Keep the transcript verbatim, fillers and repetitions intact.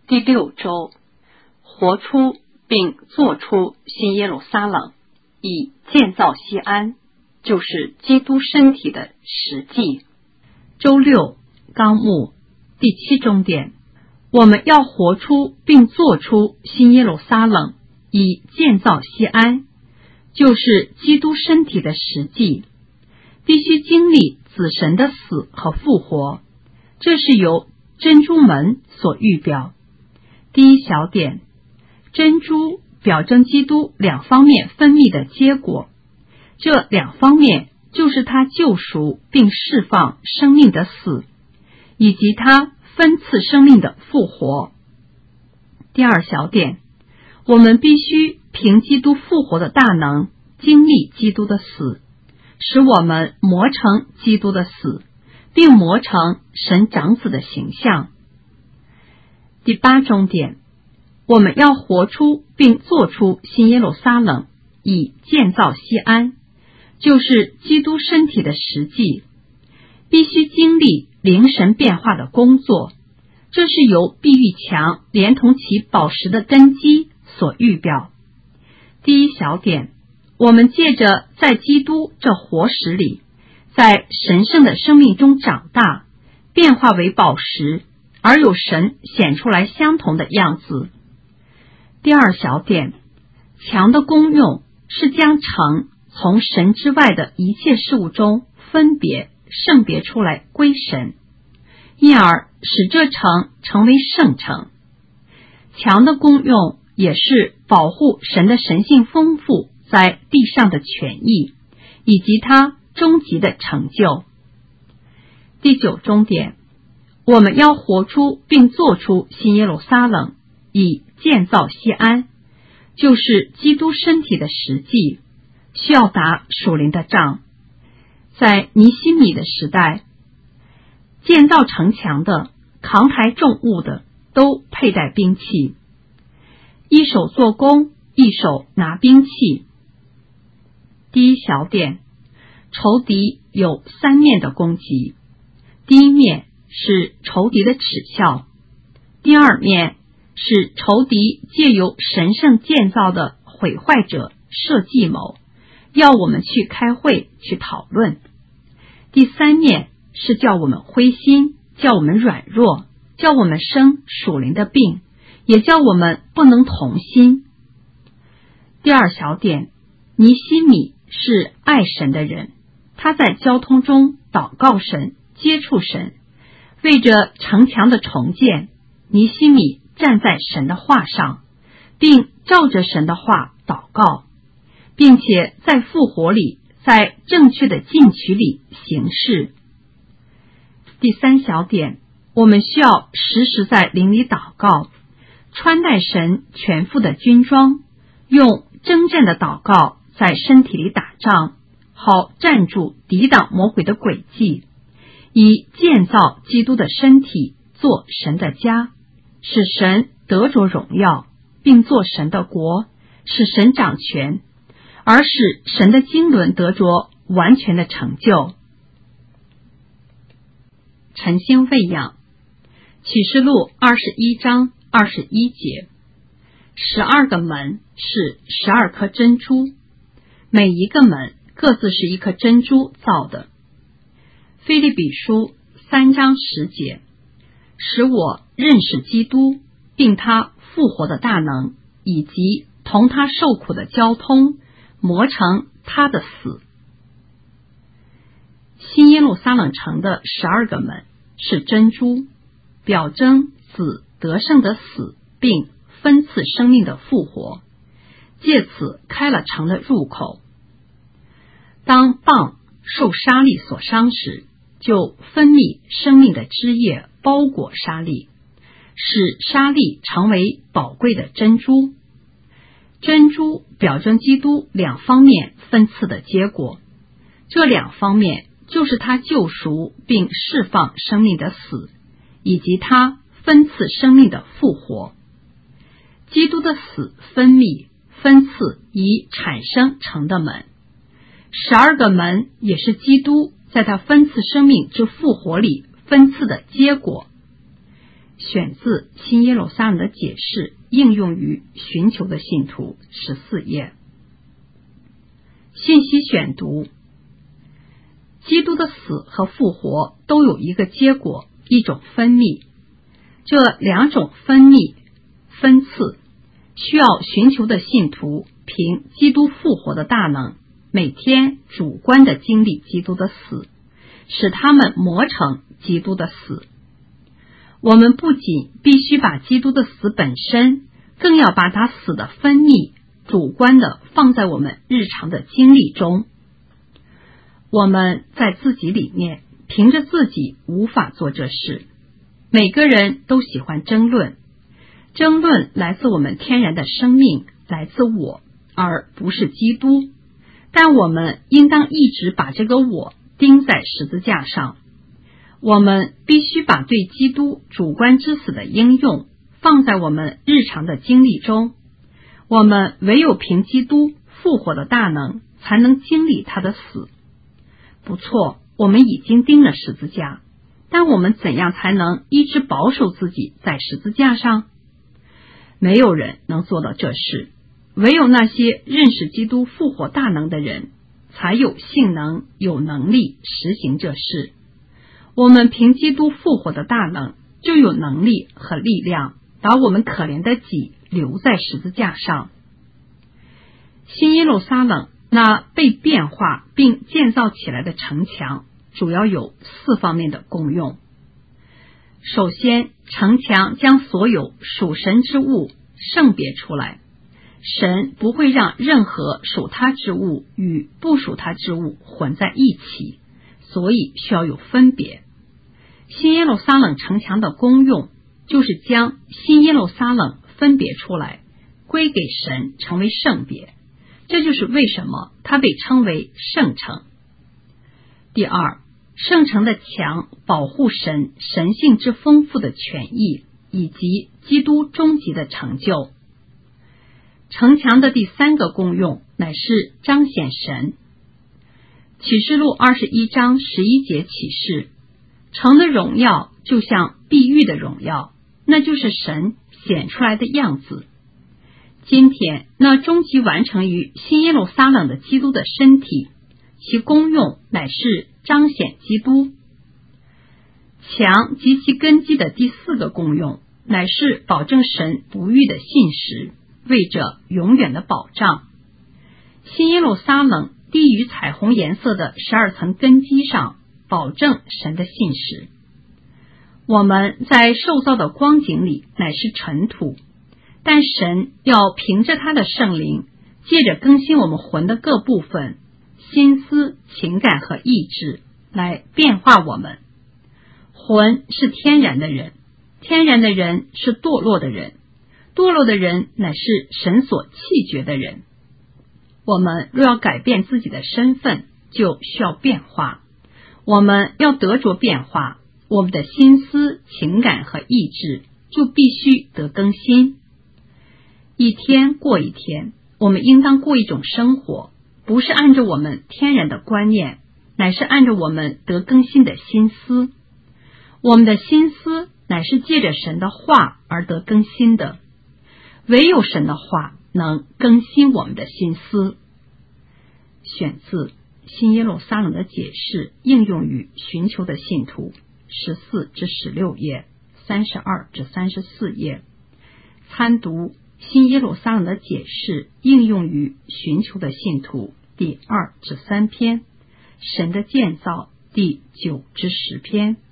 第六周，活出并做出新耶路撒冷，以建造西安，就是基督身体的实际。 周六纲目第七中点，我们要活出并做出新耶路撒冷，以建造西安，就是基督身体的实际，必须经历子神的死和复活，这是由珍珠门所预表。第一小点，珍珠表征基督两方面分泌的结果，这两方面就是他救赎并释放生命的死，以及他分赐生命的复活。第二小点，我们必须凭基督复活的大能，经历基督的死，使我们磨成基督的死，并磨成神长子的形象。第八中点，我们要活出并做出新耶路撒冷，以建造西安，就是基督身体的实际，必须经历灵神变化的工作，这是由碧玉墙连同其宝石的根基所预表。第一小点，我们借着在基督这活石里，在神圣的生命中长大，变化为宝石，而有神显出来相同的样子。第二小点，墙的功用是将城从神之外的一切事物中分别圣别出来归神，因而使这城成为圣城。墙的功用也是保护神的神性丰富在地上的权益，以及他终极的成就。第九中点，我们要活出并做出新耶路撒冷，以建造西安，就是基督身体的实际，需要打属灵的仗。在尼希米的时代，建造城墙的、扛抬重物的都佩戴兵器，一手做工，一手拿兵器。第一小点，仇敌有三面的攻击，第一面是仇敌的耻笑，第二面是仇敌借由神圣建造的毁坏者设计谋，要我们去开会去讨论。第三面是叫我们灰心，叫我们软弱，叫我们生属灵的病，也叫我们不能同心。第二小点，尼希米是爱神的人，他在交通中祷告神，接触神，为着城墙的重建，尼希米站在神的话上，并照着神的话祷告，并且在复活里，在正确的进取里行事。第三小点，我们需要时时在灵里祷告，穿戴神全副的军装，用征战的祷告在身体里打仗，好站住抵挡魔鬼的诡计，以建造基督的身体，做神的家，使神得着荣耀，并做神的国，使神掌权，而使神的经纶得着完全的成就。晨星喂养，启示录二十一章二十一节，十二个门是十二颗珍珠，每一个门各自是一颗珍珠造的。腓立比书三章十节，使我认识基督，并他复活的大能，以及同他受苦的交通，磨成他的死。新耶路撒冷城的十二个门是珍珠，表征子得胜的死，并分赐生命的复活，借此开了城的入口。当蚌受沙粒所伤时，就分泌生命的汁液，包裹沙粒，使沙粒成为宝贵的珍珠。珍珠表征基督两方面分赐的结果，这两方面就是他救赎并释放生命的死，以及他分赐生命的复活。基督的死分泌分赐以产生城的门，十二个门也是基督在他分赐生命之复活里分赐的结果。 选自新耶路撒冷的解释，应用于寻求的信徒，十四页。信息选读：基督的死和复活都有一个结果，一种分泌。这两种分泌分次，需要寻求的信徒凭基督复活的大能，每天主观地经历基督的死，使他们磨成基督的死。我们不仅必须把基督的死本身，更要把他死的分泌主观地放在我们日常的经历中。我们在自己里面凭着自己无法做这事。每个人都喜欢争论，争论来自我们天然的生命，来自我，而不是基督。但我们应当一直把这个我钉在十字架上。我们必须把对基督主观之死的应用放在我们日常的经历中。我们唯有凭基督复活的大能，才能经历他的死。不错，我们已经钉了十字架，但我们怎样才能一直保守自己在十字架上？没有人能做到这事，唯有那些认识基督复活大能的人，才有性能、有能力实行这事。我们凭基督复活的大能，就有能力和力量，把我们可怜的己留在十字架上。新耶路撒冷那被变化并建造起来的城墙，主要有四方面的功用。首先，城墙将所有属神之物圣别出来，神不会让任何属他之物与不属他之物混在一起，所以需要有分别。新耶路撒冷城墙的功用就是将新耶路撒冷分别出来，归给神，成为圣别。这就是为什么它被称为圣城。第二，圣城的墙保护神神性之丰富的权益，以及基督终极的成就。城墙的第三个功用乃是彰显神。启示录二十一章十一节启示，城的荣耀就像碧玉的荣耀，那就是神显出来的样子。今天那终极完成于新耶路撒冷的基督的身体，其功用乃是彰显基督。墙及其根基的第四个功用乃是保证神不渝的信实，为着永远的保障。新耶路撒冷滴于彩虹颜色的十二层根基上，保证神的信实。我们在受造的光景里乃是尘土，但神要凭着他的圣灵，借着更新我们魂的各部分，心思、情感和意志，来变化我们。魂是天然的人，天然的人是堕落的人，堕落的人乃是神所弃绝的人。我们若要改变自己的身份，就需要变化。我们要得着变化，我们的心思、情感和意志就必须得更新。一天过一天，我们应当过一种生活，不是按照我们天然的观念，乃是按照我们得更新的心思。我们的心思乃是借着神的话而得更新的，唯有神的话能更新我们的心思。选自新耶路撒冷的解释，应用于寻求的信徒，十四至十六页，三十二至三十四页。参读新耶路撒冷的解释，应用于寻求的信徒，第二至三篇，神的建造，第九至十篇。